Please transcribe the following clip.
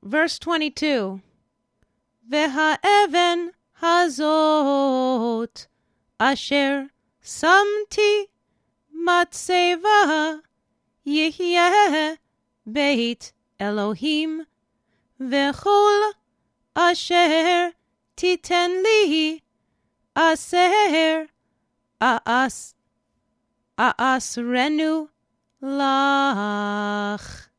Verse 22. והאבן הזאת אשר שמתי מצבה יהיה בית אלוהים, וכל אשר תיתן לי אעשרנו לך.